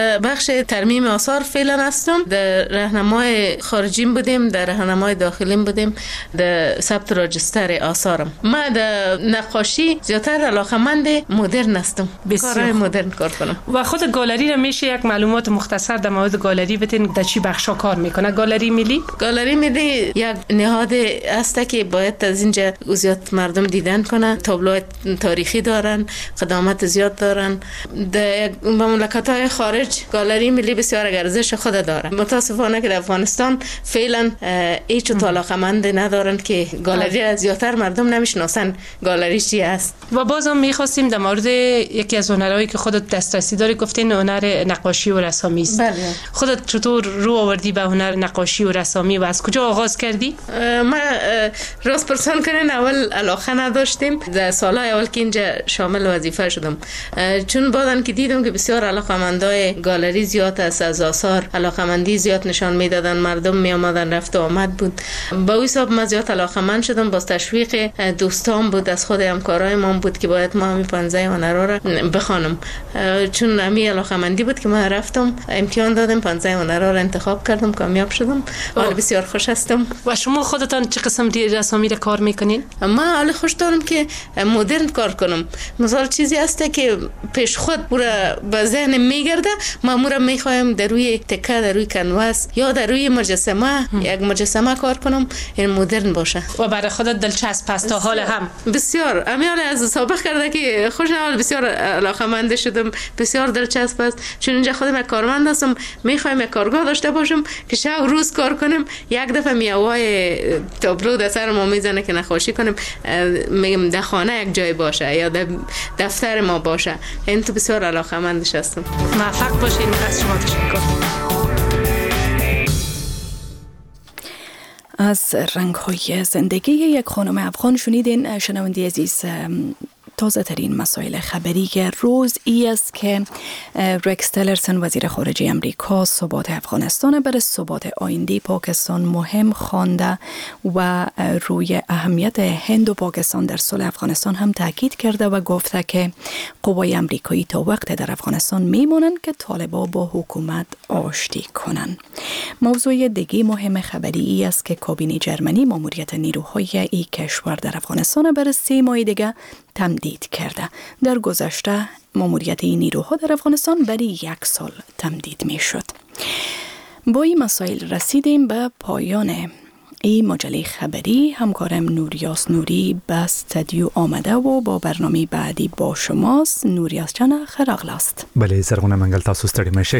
بخش ترمیم آثار فعلا هستم. در راهنمای خارجیم بودیم، در راهنمای داخلیم بودیم، در ثبت راجستر آثارم. ما در نقاشی زیاتر علاقه‌مند مدرن هستم، کارهای مدرن کار کنم. و خود گالری را میشه یک معلومات مختصر در مورد گالری بتین در چی بخشا کار میکنه؟ گالری ملی یک نهاد است که باید از اینجا زیاد مردم دیدن کنه. تابلوهای تاریخی دارن، قدامت زیاد دارن. در مملکت‌های خارج گالری ملی بسیار ارزش خود داره. متاسفانه که در افغانستان فعلا هیچ علاقه‌مند ندارن که گالری زیاتر مردم نمیشناسن گالری چی است. و بازم میخواستیم در مورد یکی از هنرهایی که خودت دسترسی داری گفتین هنر نقاشی و رسامی است. بله. خودت چطور رو آوردی به هنر نقاشی و رسامی و از کجا آغاز کردی؟ ما راست پرسان کنین اول علاقه نداشتیم. در سالهای اول که اینجا شامل وظیفه شدم، چون بعدن که دیدم که بسیار علاقه‌مندای گالری زیاد است، از آثار علاقه‌مندی زیاد نشان میدادن، مردم می آمدن، رفت و آمد بود. با این حساب من زیاد علاقه‌مند شدم. با تشویق دوستان بود، از خود همکارای ما بود که باید ما همین 15 هنرها را بخوانم. چون همین علاقه‌مندی بود که من رفتم امتحان دادم، 15 هنرها را انتخاب کردم، کامیاب شدم. حالا بسیار خوش هستم. و شما خودتان چه قسم رسامی را کار میکنین؟ من حالا خوش دارم که مدرن کار کنم. مثلا چیزی هست که پیش خود برای به ذهن میگرده، ما میخوایم در روی تکه، در روی کنواس یا در روی مجسمه یک مجسمه کار کنم، این مدرن باشه و برای خودت دلچسب است. تا حال هم بسیار امیال از سابق کرده که خوشحال، بسیار علاقه‌مند شدم، بسیار دلچسب است. چون اینجا خودم یک کارمند هستم، میخوایم یک کارگاه داشته باشم که شب روز کار کنم. یک دفعه میوای تابلو در سر ما میزنه که نقاشی کنیم، میگم در خانه یک جای باشه یا در دفتر ما باشه. این تو بسیار علاقه‌مندش هستم. موفق باشین. از شما تشکر. از رنگ‌های زندگی یک خانم افغان شنیدین. شنونده عزیز، تازه ترین مسائل خبری که روز ای است که رکس تیلرسون وزیر خارجه امریکا ثبات افغانستان برای ثبات آینده پاکستان مهم خوانده و روی اهمیت هند و پاکستان در صلح افغانستان هم تاکید کرده و گفته که قوای امریکایی تا وقت در افغانستان میمونند که طالبان با حکومت آشتی کنند. موضوع دیگه مهم خبری ای است که کابینه جرمنی ماموریت نیروهای این کشور در افغانستان برای 3 ماه دیگه تمدید کرده. در گذشته ماموریت این نیروها در افغانستان برای 1 سال تمدید می شد. با این مسائل رسیدیم به پایان این مجله خبری. همکارم نوریاس نوری به استودیو آمده و با برنامه بعدی با شماست. نوریاس جان خیراغلاست. بله زرغونه منگل، تاسو ستړي مشه.